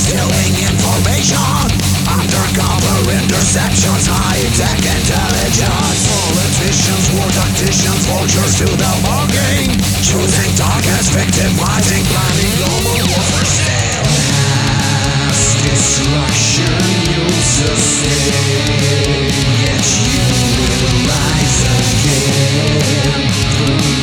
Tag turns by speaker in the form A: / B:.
A: stealing information, undercover interceptions, high-tech intelligence. Politicians, war tacticians, vultures to the